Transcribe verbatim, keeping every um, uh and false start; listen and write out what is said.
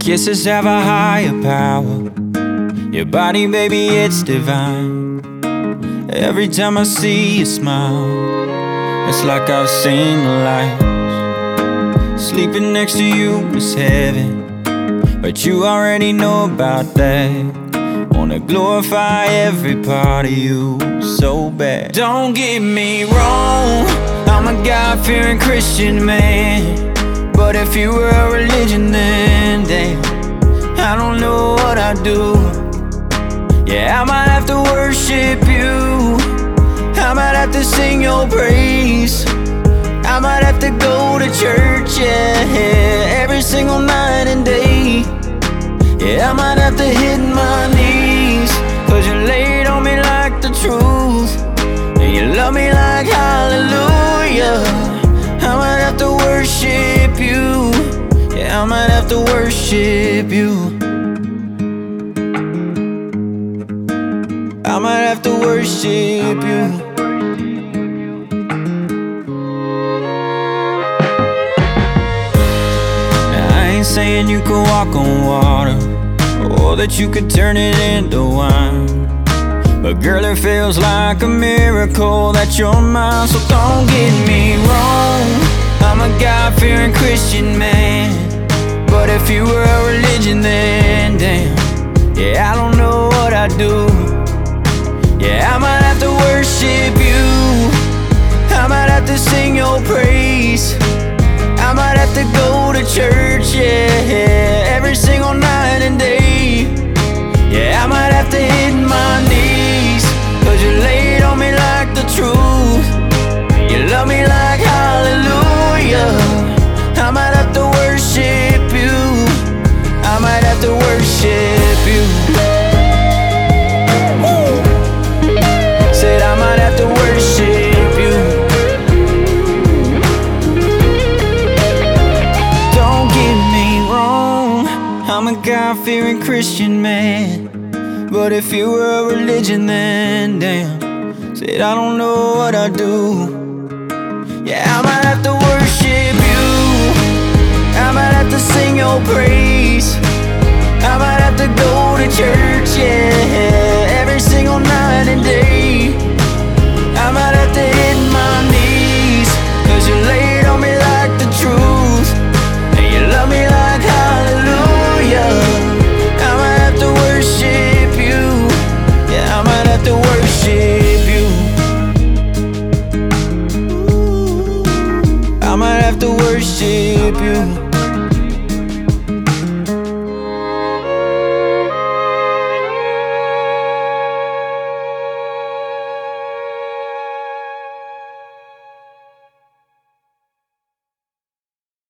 kisses have a higher power. Your body, baby, it's divine. Every time I see you smile, it's like I've seen the light. Sleeping next to you is heaven, but you already know about that. Wanna glorify every part of you so bad. Don't get me wrong, I'm a God-fearing Christian man, but if you were a religion, then damn, I don't know what I'd do. Yeah, I might have to worship you, I might have to sing your praise, I might have to go to church, yeah, every single night and day. Yeah, I might have to hit my knees, cause you laid on me like the truth, and you love me like hallelujah. I might have to worship you, yeah, I might have to worship you. I might have to worship you. Now, I ain't saying you could walk on water, or that you could turn it into wine, but girl, it feels like a miracle that you're mine. So don't get me wrong, I'm a God-fearing Christian man, but if you were a religion, then damn, yeah, I don't know what I'd do. Yeah, I might have to worship you, I might have to sing your praise, I might have to go to church, yeah, every single night and day. Yeah, I might have to hit my knees, cause you laid on me like the truth, you love me like hallelujah. I might have to worship you, I might have to worship you. Said I might have to worship you. Don't get me wrong, I'm a God-fearing Christian man, but if you were a religion, then damn, said I don't know what I'd do. Yeah, I might have to worship you, I might have to sing your praise, I might have to go to church, yeah, every single night and day. I might have to hit my knees, cause you laid on me like the truth, and you love me like hallelujah. I might have to worship you, yeah, I might have to worship you. I might have to worship you.